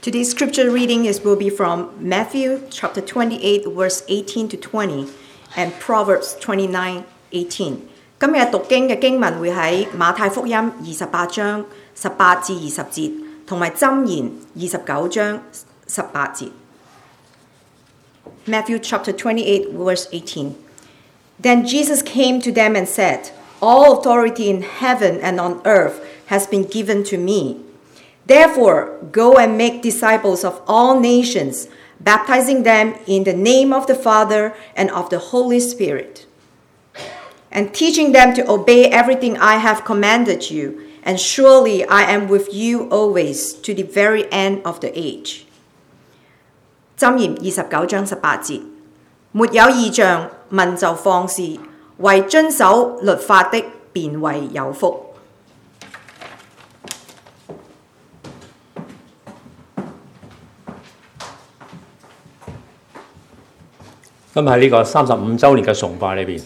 Today's scripture reading will be from Matthew chapter 28, verse 18 to 20, and Proverbs 29:18. 今日讀經嘅經文會喺馬太福音28章18至20節，同埋箴言29章18節。Matthew chapter 28, verse 18. Then Jesus came to them and said, "All authority in heaven and on earth has been given to me. Therefore, go and make disciples of all nations, baptizing them in the name of the Father and of the Holy Spirit, and teaching them to obey everything I have commanded you. And surely I am with you always to the very end of the age." 箴言29章18節，沒有異象，民就放肆，為遵守律法的便為有福。 今日喺呢個35週年嘅崇拜裏邊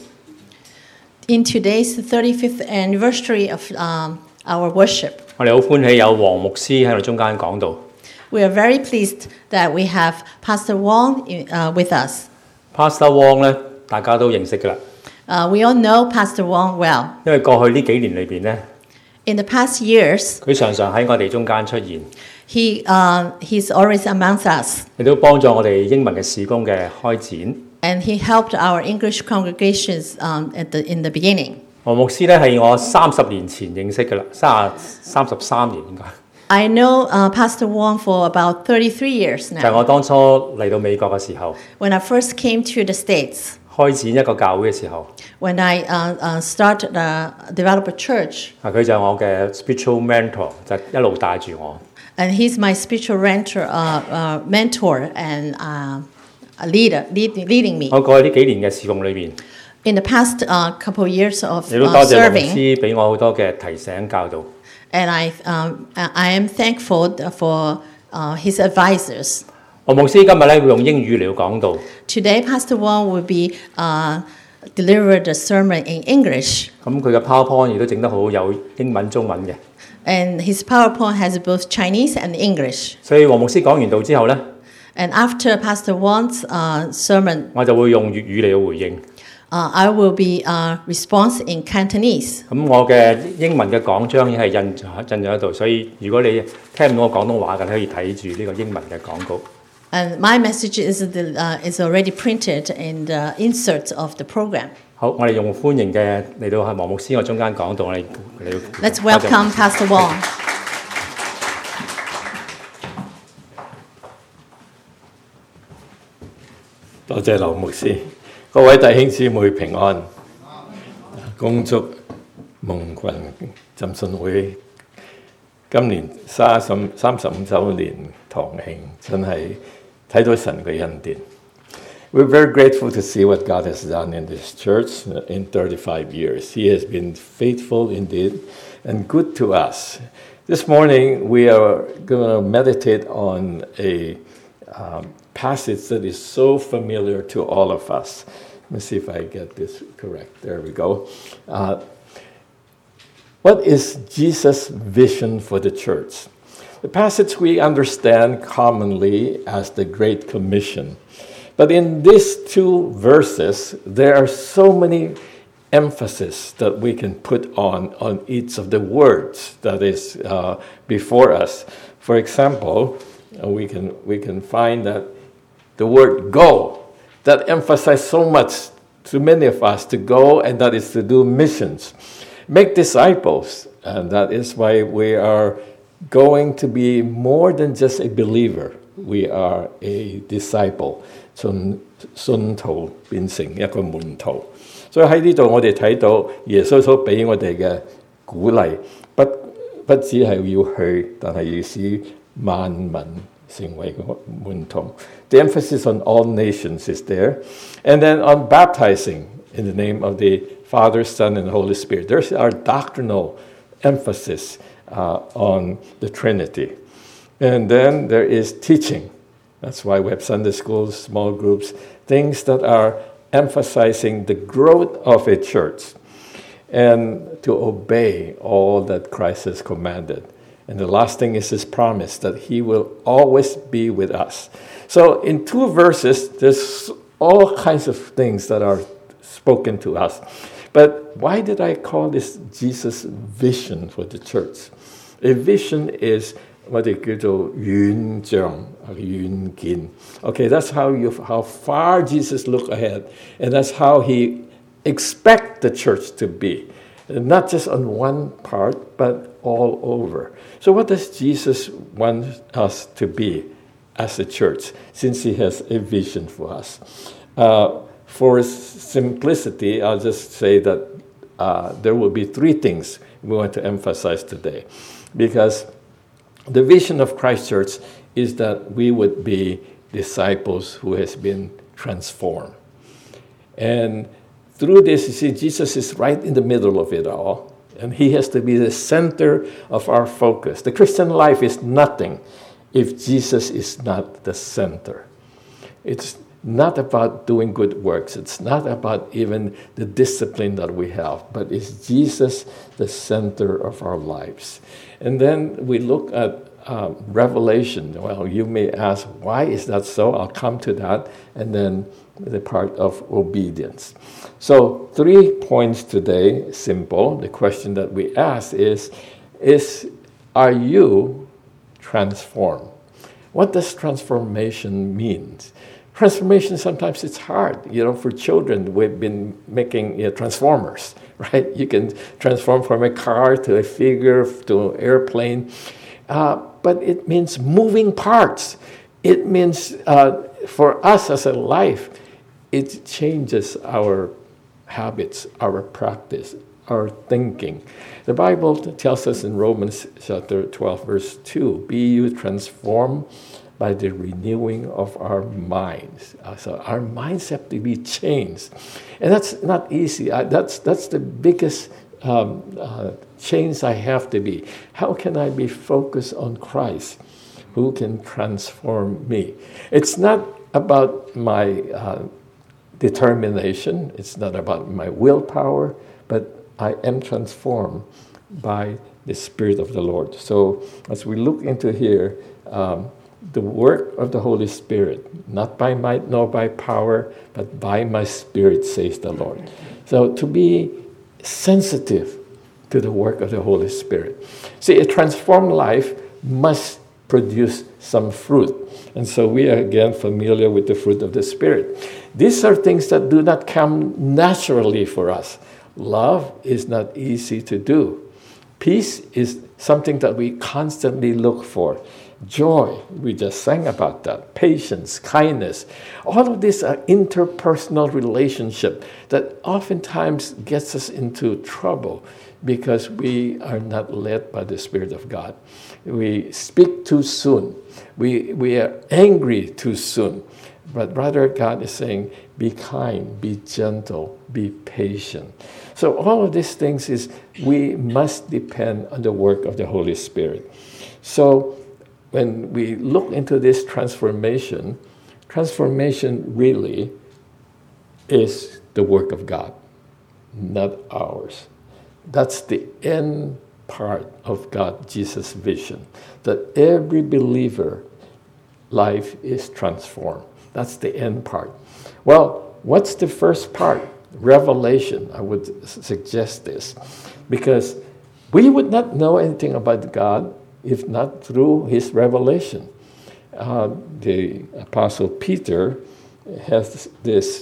In today's 35th anniversary of our worship, 我哋好歡喜有黃牧師喺度中間講道。 we are very pleased that we have Pastor Wong with us. Pastor Wong 咧，大家都認識㗎啦， We all know Pastor Wong well. 因為過去呢幾年裏邊咧， In the past years, 佢常常喺我哋中間出現， he's always amongst us, 亦都幫助我哋英文嘅事工嘅開展。 and he helped our English congregations in the beginning. 黃牧師咧係我30年前認識㗎啦，33年應該， I know Pastor Wong for about 33 years 就係 now. 我當初嚟到美國嘅時候， When I first came to the States, 開展一個教會嘅時候， when I developed a church, 佢就係我嘅 spiritual mentor，就一路帶住我。 and he's my spiritual mentor and a leader, leading me. 我過去呢幾年嘅事工裏邊， In the past couple years of 亦都多謝黃牧 serving, 師俾我好多嘅提醒教導。 and I am thankful for his advisors. 黃牧師今日咧會用英語嚟講道， Today, Pastor Wong will be delivered a sermon in English, 咁佢嘅 PowerPoint 亦都整得好有英文、中文嘅， and his PowerPoint has both Chinese and English. 所以黃牧師講完道之後咧， And after Pastor Wong's sermon, 我就會用粵語嚟到回應。 I will be response in Cantonese. 咁我嘅英文嘅講章已經係印咗喺度，所以如果你聽唔到我廣東話嘅，你可以睇住呢個英文嘅講稿。 And my message is already printed in the inserts of the program. 好，我哋用歡迎嘅嚟到係黃牧師我中間講道，我哋嚟。 Let's welcome Pastor Wong. 多謝劉牧師，各位弟兄姊妹平安，恭祝蒙群浸信會今年35週年堂慶，真係睇到神嘅恩典。We're very grateful to see what God has done in this church in 35 years. He has been faithful indeed and good to us. This morning we are going to meditate on a passage that is so familiar to all of us. Let me see if I get this correct. There we go. What is Jesus' vision for the church? The passage we understand commonly as the Great Commission. But in these two verses, there are so many emphasis that we can put on each of the words that is before us. For example, we can find that the word go, that emphasizes so much to many of us to go, and that is to do missions. Make disciples, and that is why we are going to be more than just a believer. We are a disciple. 信徒變成一個門徒，所以喺呢度我哋睇到耶穌所俾我哋嘅鼓勵，不只係要去，但係要使萬民成為個門徒。The emphasis on all nations is there, and then on baptizing in the name of the Father, Son, and Holy Spirit. There's our doctrinal emphasis on the Trinity, and then there is teaching. That's why we have Sunday schools, small groups, things that are emphasizing the growth of a church and to obey all that Christ has commanded. And the last thing is his promise that he will always be with us. So in 2 verses, there's all kinds of things that are spoken to us. But why did I call this Jesus' vision for the church? A vision is what they call 遠像, 遠見. Okay, that's how far Jesus looked ahead. And that's how he expects the church to be. Not just on one part, but all over. So what does Jesus want us to be as a church, since he has a vision for us? For simplicity, I'll just say that there will be 3 things we want to emphasize today. Because the vision of Christ Church is that we would be disciples who has been transformed. And through this, you see, Jesus is right in the middle of it all. And he has to be the center of our focus. The Christian life is nothing if Jesus is not the center. It's not about doing good works. It's not about even the discipline that we have. But is Jesus the center of our lives? And then we look at Revelation. Well, you may ask, why is that so? I'll come to that. And then the part of obedience. So 3 points today, simple. The question that we ask is are you transformed? What does transformation mean? Transformation, sometimes it's hard. For children, we've been making transformers, right? You can transform from a car to a figure to an airplane. But it means moving parts. It means for us as a life, it changes our habits, our practice, our thinking. The Bible tells us in Romans chapter 12, verse 2, be you transformed by the renewing of our minds. So our minds have to be changed. And that's not easy. That's the biggest change I have to be. How can I be focused on Christ, who can transform me? It's not about my determination. It's not about my willpower, but I am transformed by the Spirit of the Lord. So as we look into here, the work of the Holy Spirit, not by might nor by power, but by my Spirit, says the Lord. So to be sensitive to the work of the Holy Spirit. See, a transformed life must produce some fruit. And so we are again familiar with the fruit of the Spirit. These are things that do not come naturally for us. Love is not easy to do. Peace is something that we constantly look for. Joy, we just sang about that. Patience, kindness. All of these are interpersonal relationship that oftentimes gets us into trouble because we are not led by the Spirit of God. We speak too soon. We are angry too soon. But rather God is saying, be kind, be gentle, be patient. So all of these things is we must depend on the work of the Holy Spirit. So when we look into this transformation really is the work of God, not ours. That's the end part of God, Jesus' vision, that every believer life is transformed. That's the end part. Well, what's the first part? Revelation. I would suggest this because we would not know anything about God if not through his revelation. The Apostle Peter has this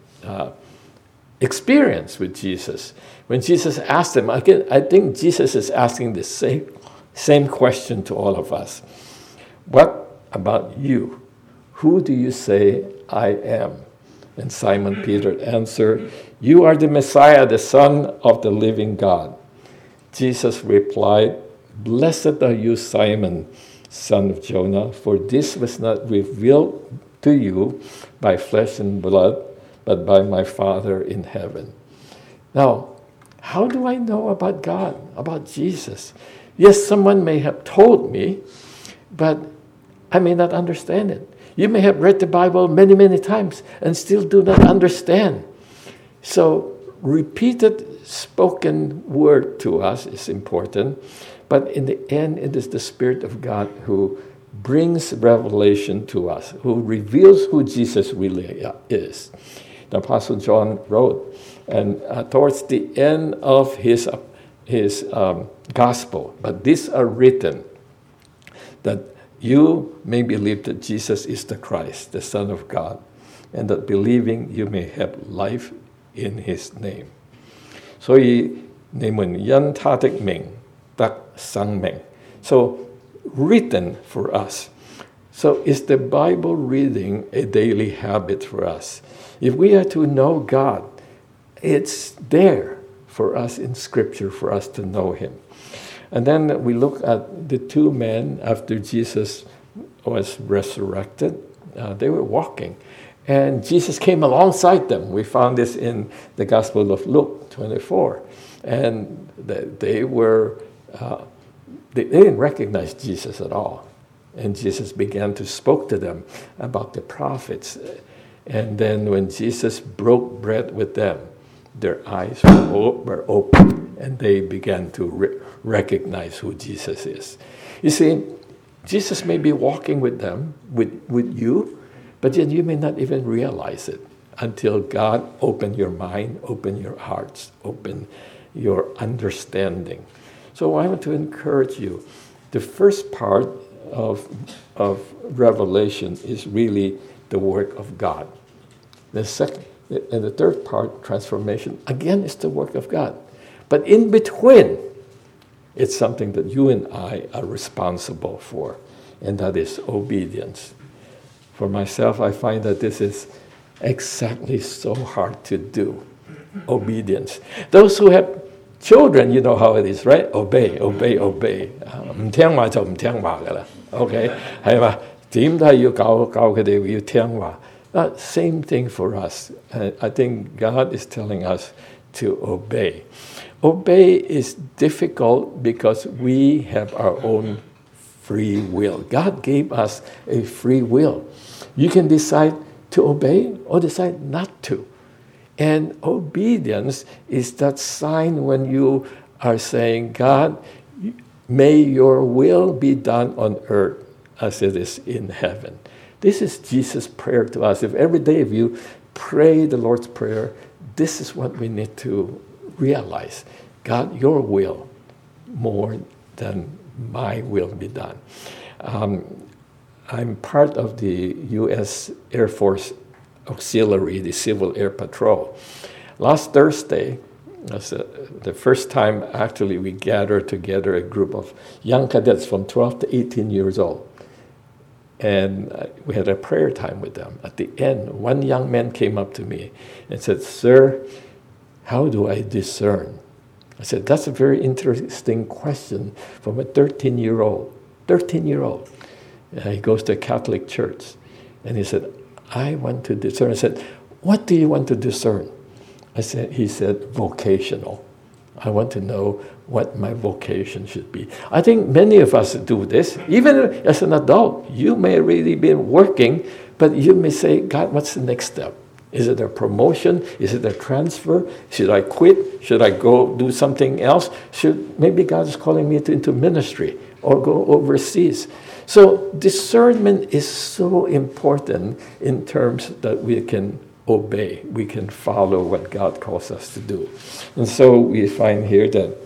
experience with Jesus. When Jesus asked him, again, I think Jesus is asking the same question to all of us. What about you? Who do you say I am? And Simon Peter answered, you are the Messiah, the Son of the living God. Jesus replied, blessed are you, Simon, son of Jonah, for this was not revealed to you by flesh and blood, but by my Father in heaven. Now, how do I know about God, about Jesus? Yes, someone may have told me, but I may not understand it. You may have read the Bible many, many times and still do not understand. So repeated spoken word to us is important, But in the end, it is the Spirit of God who brings revelation to us, who reveals who Jesus really is. The Apostle John wrote, and towards the end of his gospel, but these are written that you may believe that Jesus is the Christ, the Son of God, and that believing you may have life in His name. 所以你們因他的名得生命. So written for us. So is the Bible reading a daily habit for us? If we are to know God, it's there for us in Scripture for us to know Him. And then we look at the two men after Jesus was resurrected. They were walking. And Jesus came alongside them. We found this in the Gospel of Luke 24. And they didn't recognize Jesus at all. And Jesus began to speak to them about the prophets. And then when Jesus broke bread with them, their eyes were open, and they began to recognize who Jesus is. You see, Jesus may be walking with them, with you, but yet you may not even realize it until God open your mind, open your hearts, open your understanding. So I want to encourage you. The first part of Revelation is really the work of God. The second and the third part, transformation, again, is the work of God. But in between, it's something that you and I are responsible for, and that is obedience. For myself, I find that this is exactly so hard to do, obedience. Those who have children, you know how it is, right? Obey, obey, obey. 唔聽話就唔聽話㗎啦 ，OK 係嘛？點都係要教佢哋要聽話。Same thing for us. I think God is telling us to obey. Obey is difficult because we have our own free will. God gave us a free will. You can decide to obey or decide not to. And obedience is that sign when you are saying, God, may your will be done on earth as it is in heaven. This is Jesus' prayer to us. If every day if you pray the Lord's Prayer, this is what we need to realize. God, your will more than my will be done. I'm part of the U.S. Air Force Auxiliary, the Civil Air Patrol. Last Thursday, that's the first time actually we gathered together a group of young cadets from 12 to 18 years old. And we had a prayer time with them. At the end, one young man came up to me and said, "Sir, how do I discern?" I said, "That's a very interesting question from a 13-year-old. 13-year-old. He goes to a Catholic church. And he said, "I want to discern." I said, "What do you want to discern?" He said, "Vocational. I want to know what my vocation should be." I think many of us do this. Even as an adult, you may really be working, but you may say, "God, what's the next step? Is it a promotion? Is it a transfer? Should I quit? Should I go do something else? Maybe God is calling me into ministry or go overseas." So discernment is so important in terms that we can obey. We can follow what God calls us to do. And so we find here that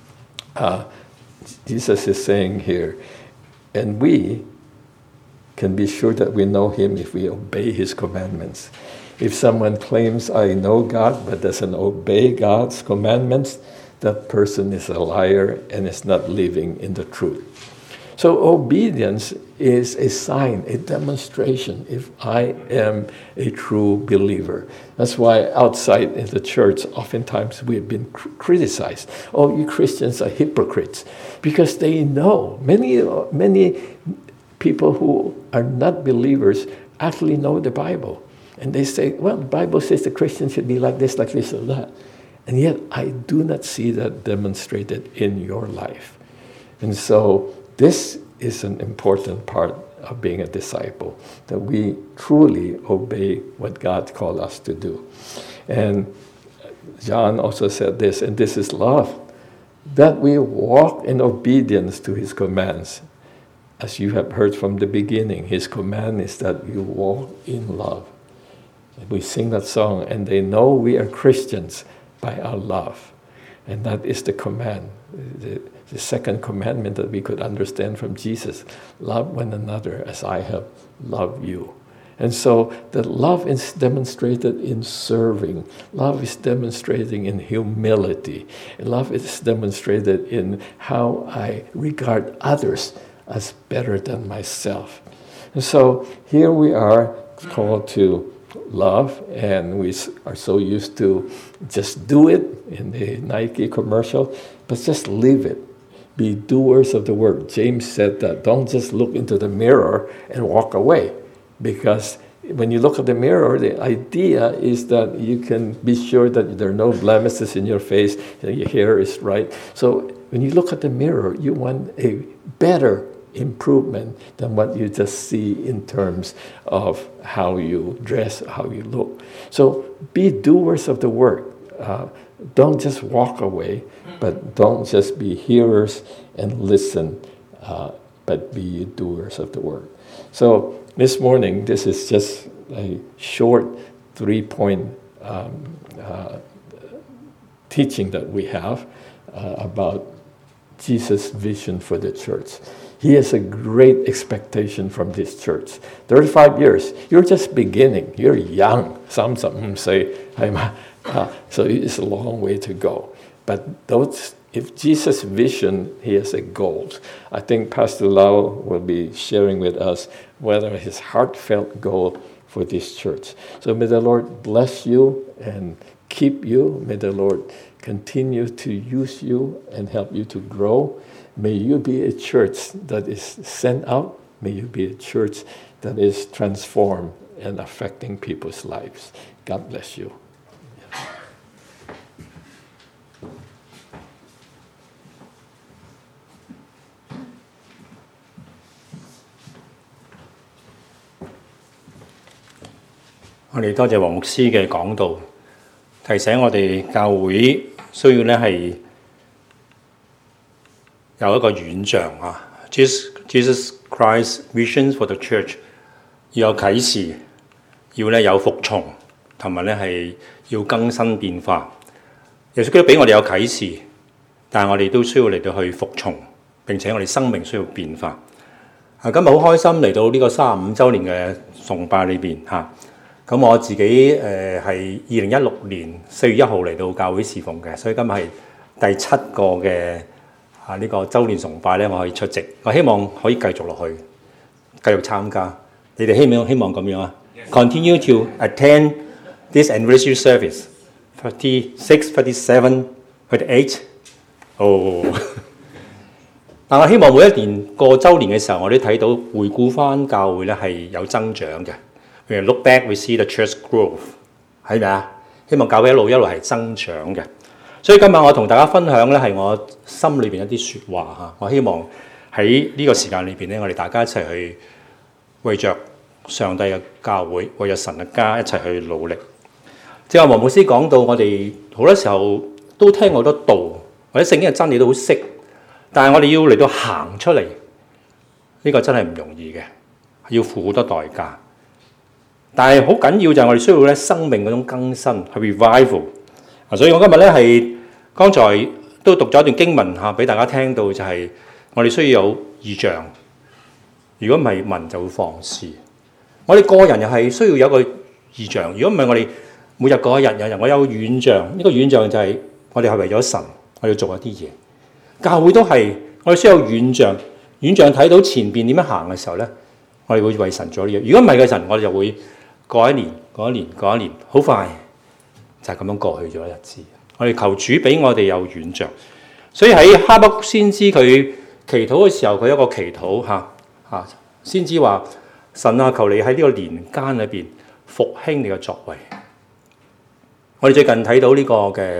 Jesus is saying here, and we can be sure that we know Him if we obey His commandments. If someone claims, "I know God," but doesn't obey God's commandments, that person is a liar and is not living in the truth. So obedience is a sign, a demonstration if I am a true believer. That's why outside in the church, oftentimes we've been criticized. "Oh, you Christians are hypocrites," because they know, many people who are not believers actually know the Bible. And they say, "Well, the Bible says the Christian should be like this, or that." And yet I do not see that demonstrated in your life. And so this is an important part of being a disciple, that we truly obey what God called us to do. And John also said this, and this is love, that we walk in obedience to His commands. As you have heard from the beginning, His command is that you walk in love. And we sing that song, and they know we are Christians by our love. And that is the command, the second commandment that we could understand from Jesus. Love one another as I have loved you. And so that love is demonstrated in serving. Love is demonstrated in humility. Love is demonstrated in how I regard others as better than myself. And so here we are called to love, and we are so used to just do it in the Nike commercial, but just live it. Be doers of the word. James said that don't just look into the mirror and walk away. Because when you look at the mirror, the idea is that you can be sure that there are no blemishes in your face, and your hair is right. So when you look at the mirror, you want a better improvement than what you just see in terms of how you dress, how you look. So be doers of the word. Don't just walk away, but don't just be hearers and listen, but be doers of the word. So this morning, this is just a short 3-point teaching that we have about Jesus' vision for the church. He has a great expectation from this church. 35 years, you're just beginning. You're young. Some say, so it's a long way to go. But if Jesus' vision, he has a goal. I think Pastor Lau will be sharing with us whether his heartfelt goal for this church. So may the Lord bless you and keep you. May the Lord continue to use you and help you to grow. May you be a church that is sent out. May you be a church that is transformed and affecting people's lives. God bless you. 我哋多謝黃牧師嘅講道，提醒我哋教會需要咧係有一個遠象啊 ，Jesus Christ visions for the church 要有啟示，要咧有服從，同埋咧係要更新變化。耶穌基督俾我哋有啟示，但係我哋都需要嚟到去服從，並且我哋生命需要變化。今日好開心嚟到呢個35週年嘅崇拜裏邊嚇。咁我自己係2016年4月1號嚟到教會侍奉嘅，所以今日係第7個嘅呢個週年崇拜咧，我可以出席。我希望可以繼續落去，繼續參加。你哋希望咁樣啊 ？Continue to attend this anniversary service 46, 47, 48。哦，但我希望每一年過週年嘅時候，我哋睇到回顧翻教會咧係有增長嘅。When we look back, we see the church growth， 係咪啊？希望教會一路係增長嘅。所以今日我同大家分享咧係我心裏邊一啲説話嚇。我希望喺呢個時間裏邊咧，我哋大家一齊去為着上帝嘅教會，為着神嘅家一齊去努力。正話黃牧師講到，我哋好多時候都聽好多道，或者聖經嘅真理都好識，但係我哋要嚟到行出嚟，呢個真係唔容易嘅，要付好多代價。但係好緊要就係我哋需要咧生命嗰種更新，係 revival。所以我今日咧係剛才都讀咗一段經文嚇俾大家聽到，就係我哋需要有異象。如果唔係民就會放肆。我哋個人又係需要有個異象。如果唔係我哋每日過一日有人我有遠象，呢個遠象就係我哋係為咗神，我要做一啲嘢。教會都係我哋需要有遠象，遠象睇到前邊點樣行嘅時候咧，我哋會為神做呢嘢。如果唔係嘅神，我哋就會過一年，好快就係咁樣過去咗日子。我哋求主俾我哋有遠象，所以喺哈巴谷先知佢祈禱嘅時候，佢有一個祈禱嚇，先知話：神啊，求你喺呢個年間裏邊復興你嘅作為。我哋最近睇到呢個嘅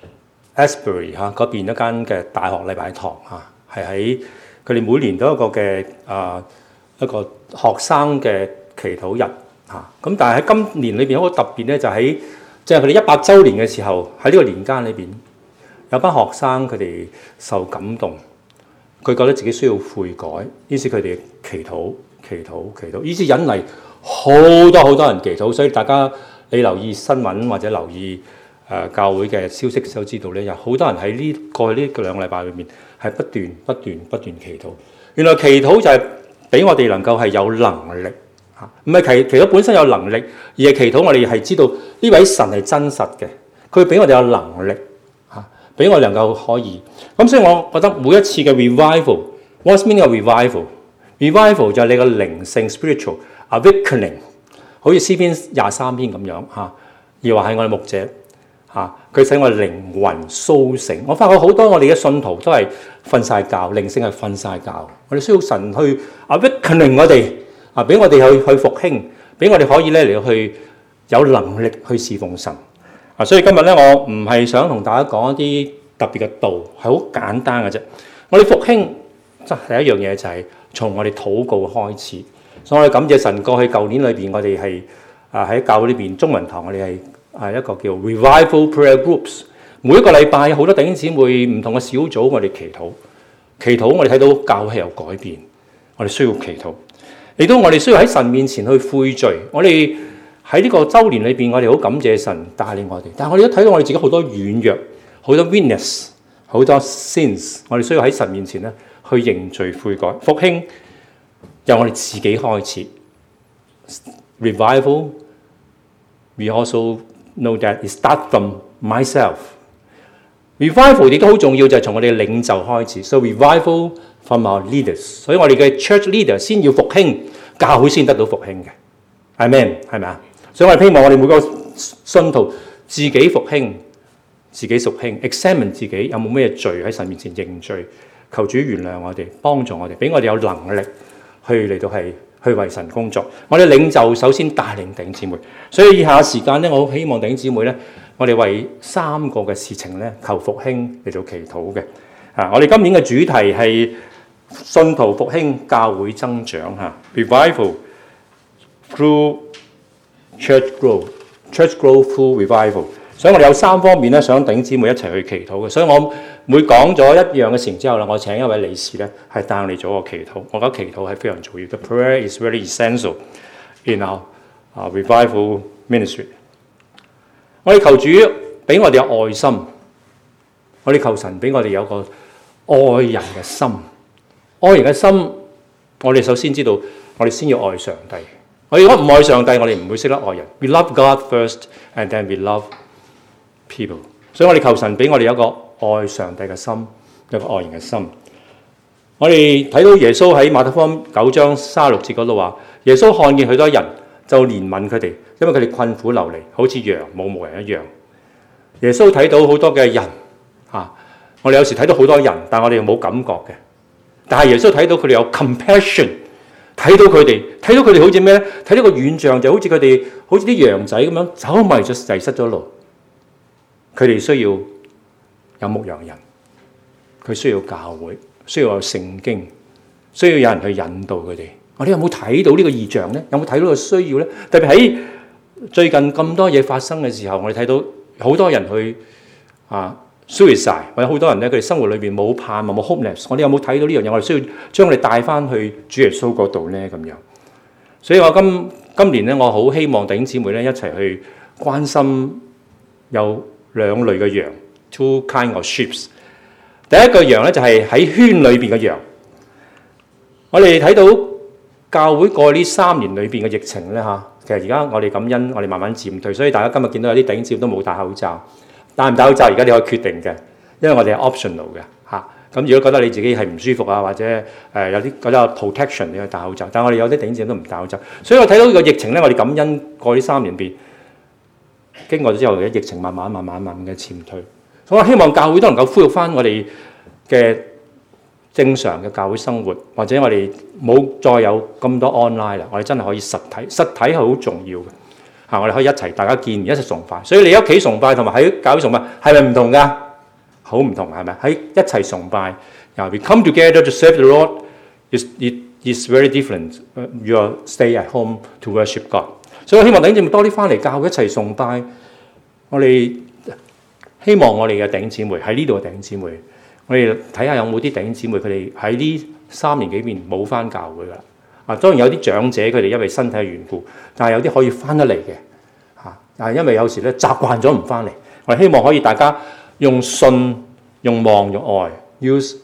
Asbury 嗰邊一間嘅大學禮拜堂嚇，係喺佢哋每年都有一個嘅一個學生嘅祈禱日。咁但係喺今年裏邊好特別咧，就喺即係佢哋100週年嘅時候，喺呢個年間裏邊有班學生佢哋受感動，佢覺得自己需要悔改，於是佢哋祈禱、於是引嚟好多人祈禱。所以大家你留意新聞或者留意教會嘅消息就知道咧，有好多人喺過去呢2個禮拜裏面係不斷祈禱。原來祈禱就係俾我哋能夠係有能力嚇，唔係祈禱本身有能力，而係祈禱我哋係知道呢位神係真實嘅，佢俾我哋有能力嚇，俾我哋能夠可以。咁所以我覺得每一次嘅 revival，what's meaning of revival？revival 就係你個靈性 spiritual awakening， 好似詩篇23篇咁樣嚇，而話係我哋牧者。佢使我靈魂甦醒。我發覺好多我哋嘅信徒都係瞓晒覺，靈性係瞓晒覺。我哋需要神去 awakening 我哋，俾我哋去復興，俾我哋可以咧嚟去有能力去侍奉神。所以今日咧，我唔係想同大家講一啲特別嘅道，係好簡單嘅啫。我哋復興第一樣嘢就係從我哋禱告開始。所以我哋感謝神，過去舊年裏邊我哋係喺教會呢邊中文堂，我哋係一個叫 Revival Prayer Groups， 每一個禮拜好多弟兄姊妹唔同嘅小組，我哋祈禱，我哋睇到教會有改變，我哋需要祈禱，亦都我哋需要喺神面前去悔罪。我哋喺呢個週年裏邊，我哋好感謝神帶領我哋，但係我哋都睇到我哋自己好多軟弱，好多 weakness， 好多 sins， 我哋需要喺神面前咧去認罪悔改。復興由我哋自己開始 ，Revival we also know that it starts from myself。Revival 亦都好重要，就係從我哋嘅領袖開始。So revival from our leaders。所以我哋嘅 church leader 先要復興，教會先得到復興嘅。Amen， 係咪啊？所以我哋希望我哋每個信徒自己復興，examine 自己有冇咩罪喺神面前認罪，求主原諒我哋，幫助我哋，俾我哋有能力去嚟到係去為神工作。我哋領袖首先帶領弟兄姊妹，所以以下時間咧，我好希望弟兄姊妹咧，我哋為3個嘅事情咧求復興嚟到祈禱嘅。我哋今年嘅主題係信徒復興，教會增長嚇 ，revival through church growth through revival。所以我哋有3方面咧，想弟兄姊妹一齊去祈禱嘅。所以我每講咗一樣嘅事情之後啦，我請一位理事咧係帶我哋做個祈禱。我覺得祈禱係非常重要。The prayer is very essential in our revival ministry。我哋求主俾我哋有愛心，我哋求神俾我哋有個愛人嘅心。愛人嘅心，我哋首先知道，我哋先要愛上帝。我哋如果唔愛上帝，我哋唔會識得愛人。We love God first, and then we love people。所以我哋求神俾我哋有一個愛上帝嘅心，有個愛人嘅心。我哋睇到耶穌喺馬太福音9章36節嗰度話，耶穌看見許多人就憐憫佢哋，因為佢哋困苦流離，好似羊冇牧人一樣。耶穌睇到好多嘅人我哋有時睇到好多人，但我哋又冇感覺嘅。但係耶穌睇到佢哋有 compassion， 睇到佢哋好似咩咧？睇到個遠象就好似佢哋好似啲羊仔咁樣走迷咗，迷失咗路。佢哋需要有牧羊人，佢需要教會，需要有聖經，需要有人去引導佢哋。我哋有冇睇到呢個異象咧？有冇睇到個需要咧？特別喺最近咁多嘢發生嘅時候，我哋睇到好多人去suicide， 或者好多人咧，佢哋生活裏邊冇盼望，冇 hopeless。我哋有冇睇到呢樣嘢？我哋需要將我哋帶翻去主耶穌嗰度咧，咁樣。所以我今年咧，我好希望弟兄姊妹咧一齊去關心有2類嘅羊 ，two kind of sheep。第一個羊咧就係喺圈裏邊嘅羊。我哋睇到教會過呢3年裏邊嘅疫情咧其實而家我哋感恩，我哋慢慢漸退，所以大家今日見到有啲弟兄姊妹都冇戴口罩。戴唔戴口罩而家你可以決定嘅，因為我哋係 optional 嘅咁如果覺得你自己係唔舒服或者有啲覺得有 protection， 你可以戴口罩。但係我哋有啲弟兄姊妹都唔戴口罩，所以我睇到呢個疫情咧，我哋感恩過呢3年邊經過咗之後嘅疫情慢慢嘅漸退。所以我希望教會都能夠恢復翻我哋嘅正常嘅教會生活，或者我哋冇再有咁多 online 啦，我哋真係可以實體係好重要嘅。我哋可以一齊大家見面，一齊崇拜。所以你喺屋企崇拜同埋喺教會崇拜係咪唔同㗎？好唔同係咪？喺一齊崇拜，we come together to serve the Lord is very different. You stay at home to worship God. 所以我希望弟兄姊妹多啲翻嚟教會一齊崇拜。我哋希望我哋嘅弟兄姊妹喺呢度嘅弟兄姊妹，我哋睇下有冇啲弟兄姊妹佢哋喺呢3年幾年冇翻教會噶啦。當然有啲長者佢哋因為身體嘅緣故，但係有啲可以翻得嚟嘅但係因為有時咧習慣咗唔翻嚟，我哋希望可以大家用信、用望、用愛 ，use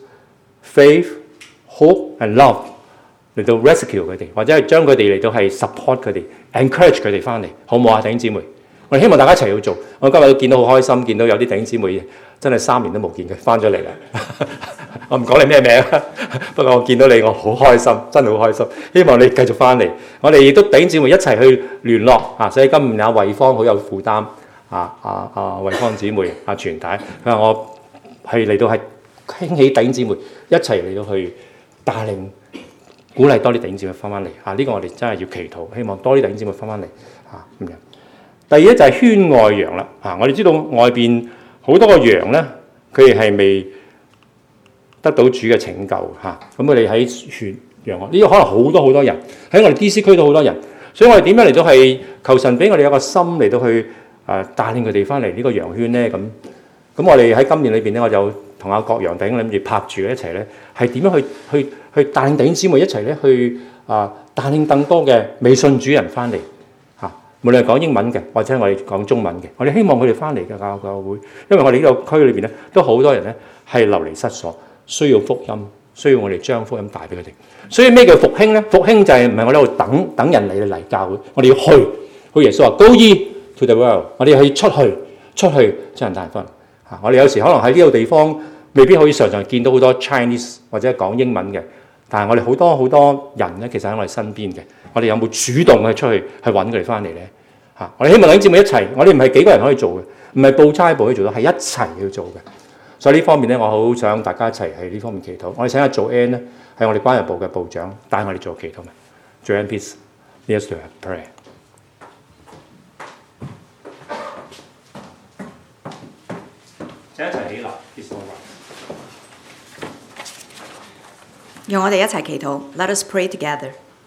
faith、hope and love 嚟到 rescue 佢哋，或者係將佢哋嚟到係 support 佢哋 ，encourage 佢哋翻嚟，好唔好啊，弟兄姊妹？我哋希望大家一齊去做。我今日都見到好開心，見到有啲弟兄姊妹真係3年都冇見佢翻咗嚟啦。我唔講你咩名，不過我見到你，我好開心，真係好開心。希望你繼續翻嚟。我哋亦都弟兄姊妹一齊去聯絡所以今年阿慧芳好有負擔慧芳姊妹全體，佢話我係嚟到係興起弟兄姊妹一齊嚟到去帶領鼓勵多啲弟兄姊妹翻嚟呢個我哋真係要祈禱，希望多啲弟兄姊妹翻嚟咁樣。第二咧就係圈外羊啦我哋知道外邊好多個羊咧，佢哋係未得到主嘅拯救咁佢哋喺圈羊呢個可能好多人喺我哋 DC 區都好多人，所以我哋點樣嚟到係求神俾我哋有個心嚟到去帶領佢哋翻嚟呢個羊圈咧咁我哋喺今年裏邊咧，我就同阿郭陽弟兄諗住拍住一齊咧，係點樣去帶領弟兄姊妹一齊咧去帶領更多嘅未信主人翻嚟無論係講英文嘅，或者我哋講中文嘅，我哋希望佢哋翻嚟嘅教會，因為我哋呢個區裏邊咧都好多人咧係流離失所，需要福音，需要我哋將福音帶俾佢哋。所以咩叫復興咧？復興就係唔係我哋喺度等人嚟教會，我哋要去。好耶穌話 ：Go ye to the world， 我哋要出去將人帶翻嚟。我哋有時可能喺呢個地方未必可以常常見到好多 Chinese 或者講英文嘅，但係我哋好多人咧，其實喺我哋身邊嘅。我哋有冇主動去出去揾佢哋翻嚟咧？我哋希望弟兄姊妹一齊，我哋唔係幾個人可以做嘅，唔係報差部可以做到，係一齊去做嘅。所以呢方面咧，我好想大家一齊喺呢方面祈禱。我哋請阿Joanne咧，係我哋關日部嘅部長，帶我哋做祈禱嘅。Joanne, please, lead us to prayer. 請一齊起立， 讓我哋一齊祈禱。Let us pray together.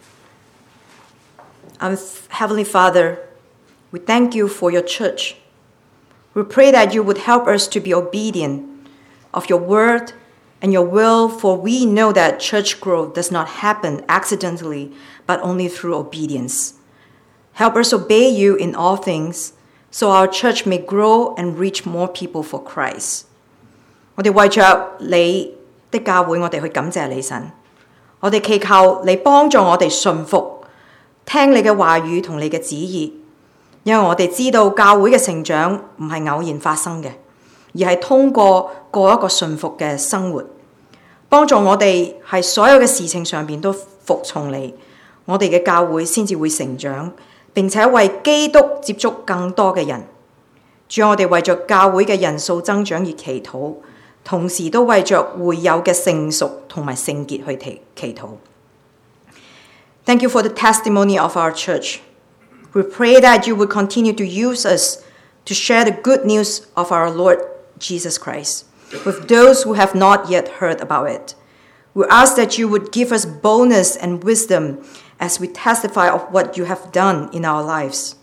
Our Heavenly Father, we thank you for your church. We pray that you would help us to be obedient of your word and your will, for we know that church growth does not happen accidentally, but only through obedience. Help us obey you in all things, so our church may grow and reach more people for Christ. 我哋為着你的教會，我哋去感謝你神。我哋祈求你幫助我哋順服，聽你嘅話語同你嘅旨意，因為我哋知道教會嘅成長唔係偶然發生嘅，而係通過一個順服嘅生活，幫助我哋喺所有嘅事情上邊都服從你，我哋嘅教會先至會成長，並且為基督接觸更多嘅人。主，我哋為着教會嘅人數增長而祈禱，同時都為着會友嘅成熟同埋聖潔去祈禱。Thank you for the testimony of our church. We pray that you would continue to use us to share the good news of our Lord Jesus Christ with those who have not yet heard about it. We ask that you would give us boldness and wisdom as we testify of what you have done in our lives.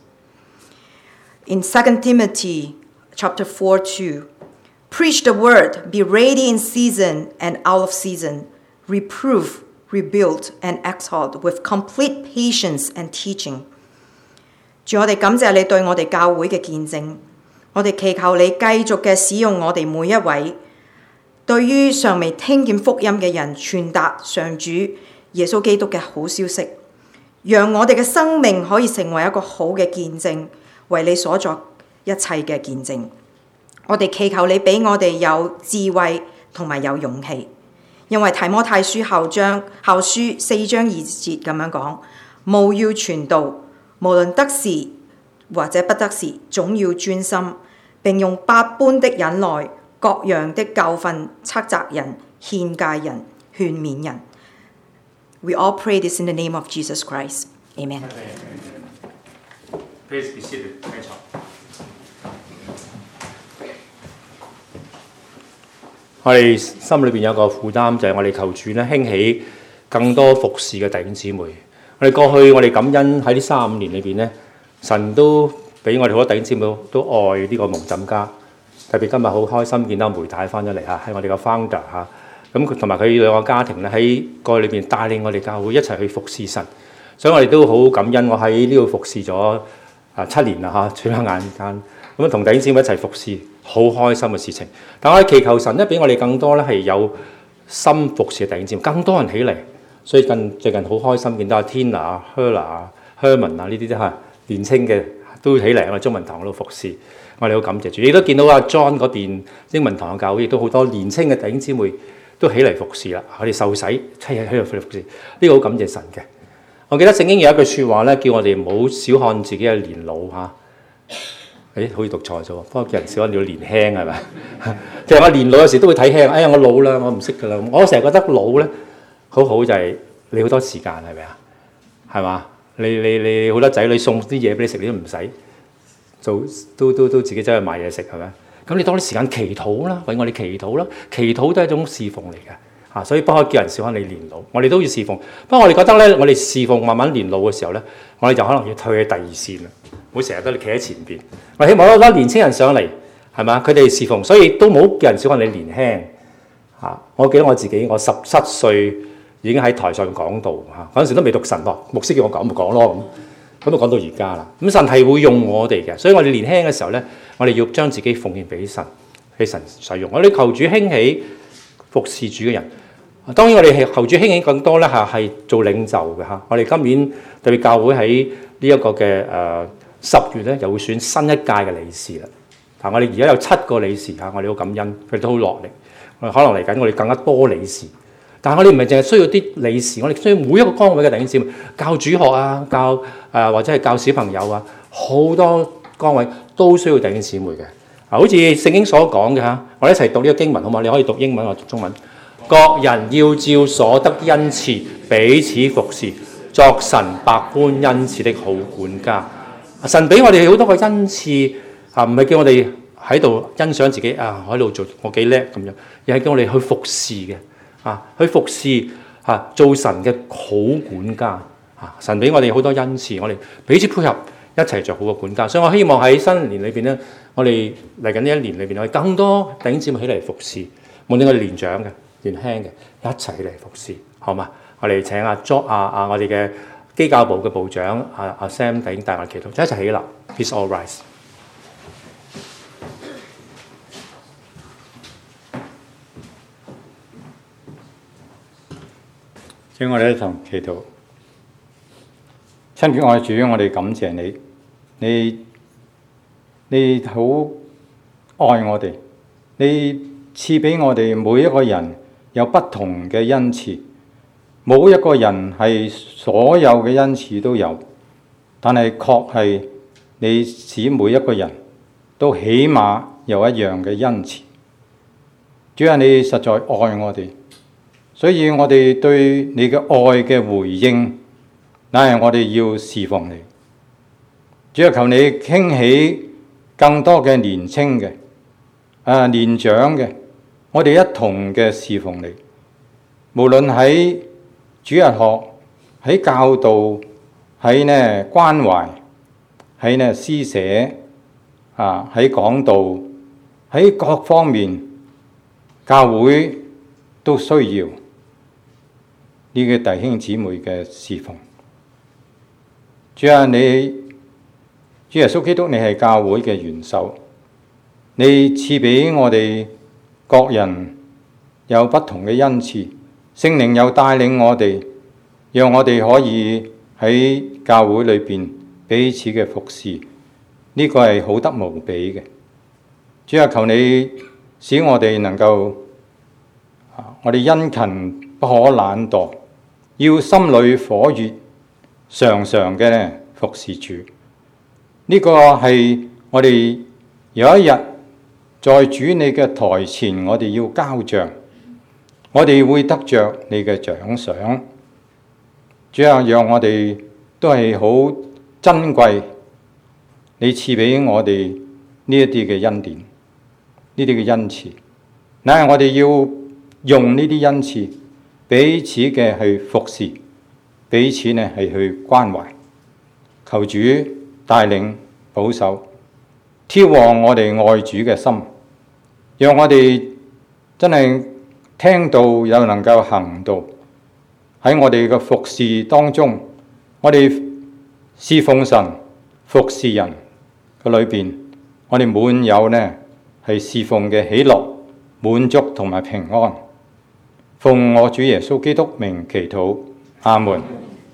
In 2 Timothy chapter 4:2, preach the word, be ready in season and out of season, reprove, rebuild, and exhort with complete patience and teaching. 主，我哋感謝你對我哋教會嘅見證，我哋祈求你繼續嘅使用我哋每一位，對於尚未聽見福音嘅人傳達上主耶穌基督嘅好消息，讓我哋嘅生命可以成為一個好嘅見證，為你所作一切嘅見證。我哋祈求你俾我哋有智慧同埋有勇氣，因為提摩太書校書4章2節咁樣講，務要傳道，無論得時或者不得時，總要專心，並用百般的忍耐、各樣的教訓斥責人、勸戒人、勸勉人。We all pray this in the name of Jesus Christ. Amen. Please be seated. 我哋心裏邊有個負擔，就係我哋求主咧興起更多服侍嘅弟兄姊妹。我哋過去我哋感恩喺呢3-5年裏邊咧，神都俾我哋好多弟兄姊妹都愛呢個蒙浸家， 特別今日好開心見到梅太翻咗嚟嚇，係我哋個 founder 嚇。咁佢同埋佢兩個家庭咧喺過去裏邊帶領我哋教會一齊去服侍神，所以我哋都好感恩。我喺呢度服侍咗7年啦嚇，轉下眼間咁同弟兄姊妹一齊服侍，好開心嘅事情。但我哋祈求神咧，俾我哋更多咧係有心服侍嘅弟兄姊妹，更多人起嚟。所以最近好開心見到阿 Tina 啊、Herla 啊、Herman 啊呢啲嚇年青嘅都起嚟我哋中文堂嗰度服侍，我哋好感謝主。亦都見到阿 John 嗰邊英文堂嘅教會亦都好多年青嘅弟兄姊妹都起嚟服侍啦，我哋受洗喺度服侍，呢個好感謝神嘅。我記得聖經有一句説話咧，叫我哋唔好小看自己嘅年老嚇。好似讀錯咗，不過叫人小看你要年輕係咪？其實我年老有時都會睇輕，哎呀我老啦，我唔識㗎啦。我成日覺得老咧好好就係你好多時間係咪啊？係嘛？你好多仔女送啲嘢俾你食，你都唔使做，都自己走去買嘢食係咪？咁你多啲時間祈禱啦，為我哋祈禱啦，祈禱都係一種侍奉嚟嘅嚇，所以不可以叫人小看你年老，我哋都要侍奉。不過我哋覺得咧，我哋侍奉慢慢年老嘅時候咧，我哋就可能要退去第二線啦，唔好成日都企喺前邊。我希望好多年青人上嚟係嘛，佢哋侍奉，所以都冇叫人小看你年輕嚇。我記得我自己，我17歲已經喺台上講道嚇，嗰陣時都未讀神學，牧師叫我講咪講咯咁就講到而家啦。咁神係會用我哋嘅，所以我哋年輕嘅時候咧，我哋要將自己奉獻俾神，俾神使用。我哋求主興起服侍主嘅人。當然我哋係求主興起更多咧係做領袖嘅嚇。我哋今年特別教會喺呢一個嘅10月咧，又會選新一屆嘅理事啦。但我哋而家有7個理事嚇，我哋好感恩，佢哋都好落力。可能嚟緊我哋更加多理事。但係我哋唔係淨係需要啲理事，我哋需要每一個崗位嘅弟兄姊妹教主學啊，教或者係教小朋友啊，好多崗位都需要弟兄姊妹嘅。好似聖經所講嘅嚇，我哋一齊讀呢個經文好嘛？你可以讀英文，我讀中文。各人要照所得恩賜彼此服侍，作神百般恩賜的好管家。神俾我哋好多個恩賜啊，唔係叫我哋喺度欣賞自己啊，我喺度做我幾叻咁樣，而係叫我哋去服侍嘅。去服侍做神嘅好管家神俾我哋好多恩賜，我哋彼此配合一齊做好嘅管家。所以我希望喺新年裏邊咧，我哋嚟緊呢一年裏邊，我哋更多弟兄姊妹起嚟服侍，無論我哋年長嘅、年輕嘅，一齊起嚟服侍，好嘛？我哋請阿 Jo 我哋嘅基教部嘅部長阿 Sam 弟兄帶我哋祈禱，一齊起立 ，Please all rise。 請我哋一同祈禱。親愛的主，我哋感謝你，你好愛我哋，你賜俾我哋每一個人有不同嘅恩賜，冇一個人係所有嘅恩賜都有，但係確係你使每一個人都起碼有一樣嘅恩賜。主啊，你實在愛我哋。所以我哋對你嘅愛嘅回應，乃係我哋要侍奉你。主啊，求你興起更多嘅年青嘅、年長嘅，我哋一同嘅侍奉你。無論喺主日學、喺教導、喺呢關懷、喺呢施捨、喺講道、喺各方面，教會都需要呢個弟兄姊妹嘅侍奉。主啊，主耶穌基督，你係教會嘅元首，你賜俾我哋各人有不同嘅恩賜，聖靈又帶領我哋，讓我哋可以喺教會裏邊彼此嘅服侍，呢個係好得無比嘅。主啊，求你使我哋能夠，我哋殷勤不可懶惰，要心裏火熱，常常嘅服侍主。呢個係我哋有一日在主你嘅台前，我哋要交賬，我哋會得着你嘅獎賞。主啊，讓我哋都係好珍貴，你賜俾我哋呢一啲嘅恩典，呢啲嘅恩賜，乃係我哋要用呢啲恩賜彼此嘅去服侍，彼此呢係去關懷。求主帶領保守，挑旺我哋愛主嘅心， 讓我哋真係聽到又能夠行到。喺我哋嘅服侍當中，我哋侍奉神、服侍人嘅裏邊，我哋滿有呢係侍奉嘅喜樂、滿足同埋平安。奉我主耶穌基督名祈禱，阿門。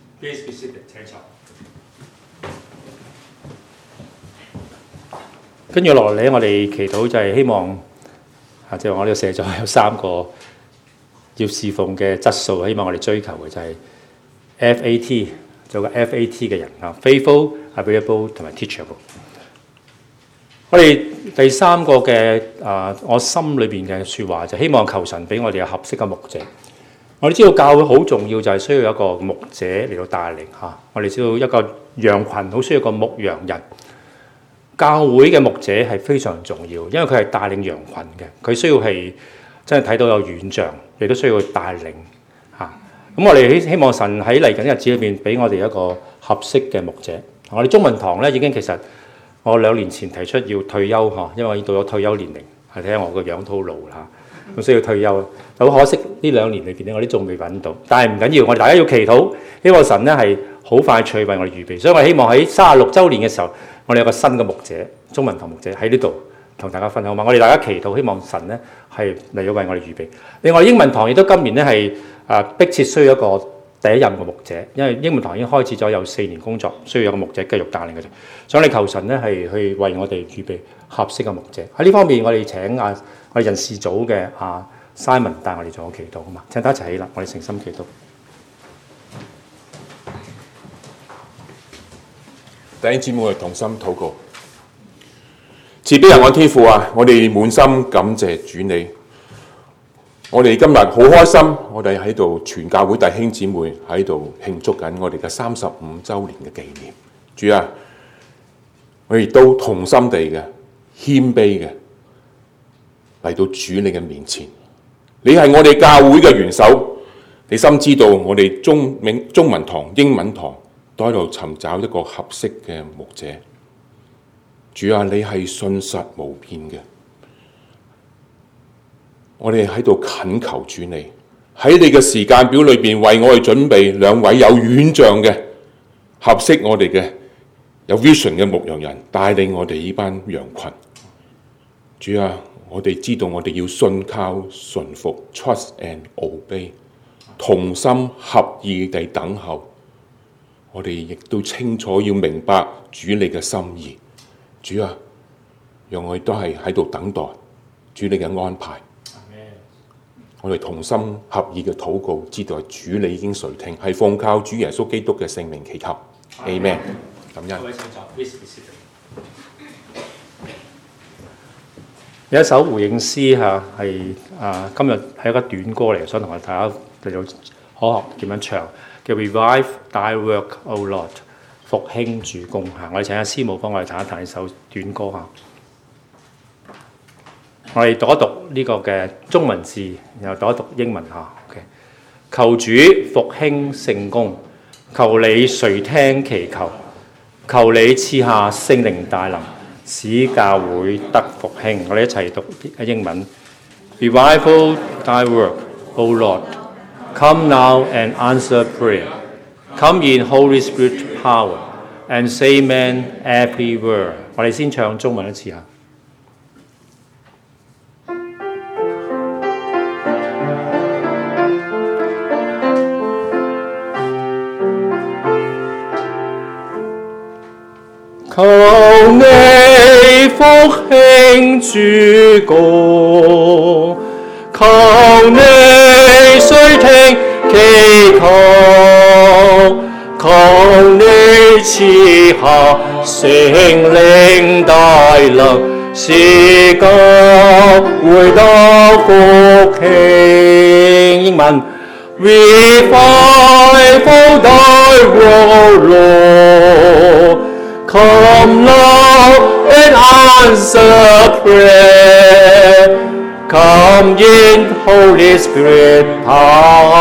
跟住落嚟咧，我哋祈禱就係希望即係我呢個寫咗有3個要侍奉嘅質素，希望我哋追求嘅就係 FAT， 做個 FAT 嘅人啊 ，faithful、available 同埋 teachable。我哋第3個嘅我心裏邊嘅説話就希望求神俾我哋有合適嘅牧者。我哋知道教會好重要，就係需要一個牧者嚟到帶領嚇。我哋知道一個羊群好需要一個牧羊人。教會嘅牧者係非常重要，因為佢係帶領羊群嘅，佢需要係真係睇到有異象，亦都需要帶領嚇。咁我哋希望神喺嚟緊日子裏邊俾我哋一個合適嘅牧者。我哋中文堂咧已經其實我2年前提出要退休嚇，因為到咗退休年齡，係睇下我個樣都老啦，咁需要退休。好可惜呢2年裏邊咧，我哋仲未揾到，但係唔緊要，我哋大家要祈禱，希望神咧係好快脆為我哋預備。所以我希望喺36週年嘅時候，我哋有個新嘅牧者，中文堂牧者喺呢度同大家分享嘛。我哋大家祈禱，希望神咧係嚟到為我哋預備。另外英文堂亦都今年咧係迫切需要一個第一任嘅牧者，因為英文堂已經開始咗有4年工作，需要有個牧者繼續帶領佢哋。所以你求神咧係去為我哋預備合適嘅牧者。喺呢方面，我哋請我哋人事組嘅Simon 帶我哋做個祈禱好嘛？請大家一齊起立，我哋誠心祈禱。 弟兄姊妹，我哋同心禱告。慈悲仁愛天父啊，我哋滿心感謝主你。我哋今日好開心，我哋喺度全教會弟兄姊妹喺度慶祝緊我哋嘅35週年嘅紀念。主啊，我哋都同心地嘅謙卑嘅嚟到主你嘅面前。你係我哋教會嘅元首，你深知道我哋中文堂、英文堂都喺度尋找一個合適嘅牧者。主啊，你係信實無變嘅，我哋喺度懇求主你喺你嘅時間表裏邊為我哋準備2位有遠象嘅合適我哋嘅有 vision 嘅牧羊人，帶領我哋呢班羊群。主啊，我哋知道我哋要信靠順服 trust and obey， 同心合意地等候。我哋亦都清楚要明白主你嘅心意。主啊，讓我哋都係喺度等待主你嘅安排。我哋同心合意嘅禱告，知道係主你已經垂聽，係奉靠主耶穌基督嘅聖名祈求。Amen。感恩。 有一首回應詩係今日係一個短歌嚟，想同大家嚟到可學點樣唱，叫 Revive Thy Work, O Lord， 復興主工嚇。我哋請阿師母幫我哋彈一彈呢首短歌嚇。我哋讀一讀呢個嘅中文字，然後讀一讀英文嚇。OK， 求主復興聖工，求你垂聽祈求，求你賜下聖靈大能，使教會得復興。我哋一齊讀英文 Revive Thy Work, O Lord, come now and answer prayer. Come in Holy Spirit power and say amen every word。我哋先唱中文一次嚇。求你復興主工，求你垂聽祈求，求你賜下聖靈大能，使教會得復興。英文 Revive Thy work, Lord, come now and answer prayer. Come in Holy Spirit power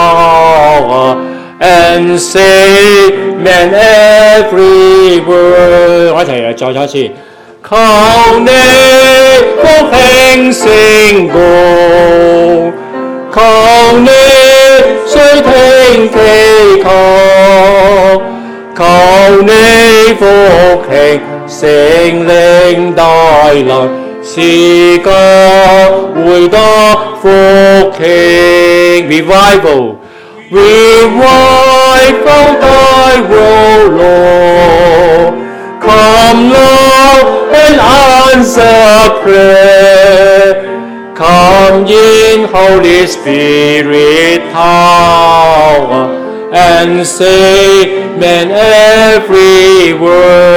and say amen every word。我一齊再唱一次。 求你復興聖工，求你垂聽祈求，求你復興聖靈大能，使教會得復興 revival thy will, Lord. Come, Lord, and answer prayer. Come in Holy Spirit power and save men everywhere.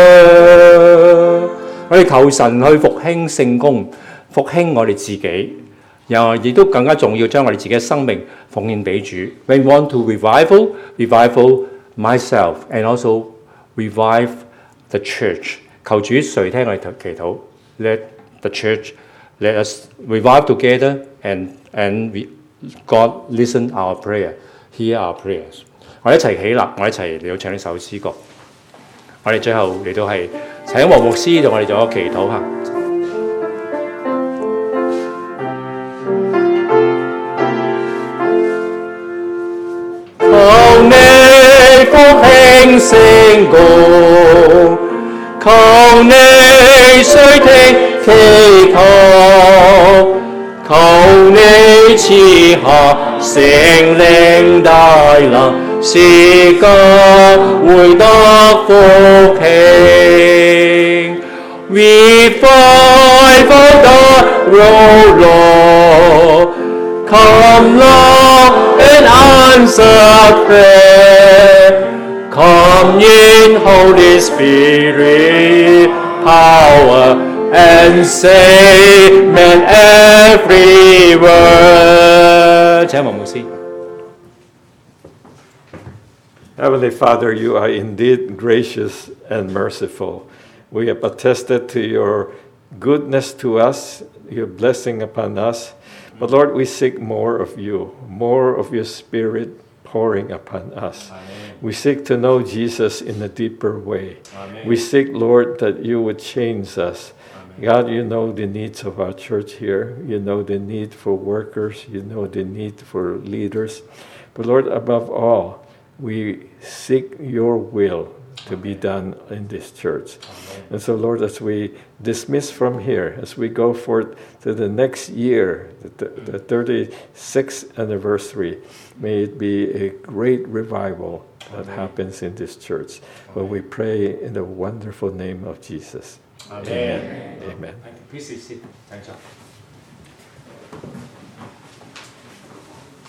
我哋求神去復興聖工，復興我哋自己，然後亦都更加重要，將我哋自己嘅生命奉獻俾主。We want to revival myself and also revive the church. 求主垂聽我哋祈禱。Let the church, let us revive together and God listen our prayer, hear our prayers. 我哋一齊起立，我哋一齊嚟到唱呢首詩歌。我哋最後嚟到係請黃牧師同我哋做個祈禱嚇。求你復興聖工，求你垂聽祈求，求你賜下聖靈大能，使教會得復興。Revival thy will, Lord. Come, Lord, and answer prayer. Come in Holy Spirit power and save men everywhere. 請黃牧師。 Heavenly Father, you are indeed gracious and merciful. We have attested to your goodness to us, your blessing upon us. But Lord, we seek more of you, more of your Spirit pouring upon us. Amen. We seek to know Jesus in a deeper way. Amen. We seek, Lord, that you would change us. Amen. God, you know the needs of our church here. You know the need for workers. You know the need for leaders. But Lord, above all, we seek your will to be done in this church. Amen. And so, Lord, as we dismiss from here, as we go forth to the next year, the 36th anniversary, may it be a great revival that happens in this church. But we pray in the wonderful name of Jesus. Amen. Amen. Amen. Please sit. Thank you.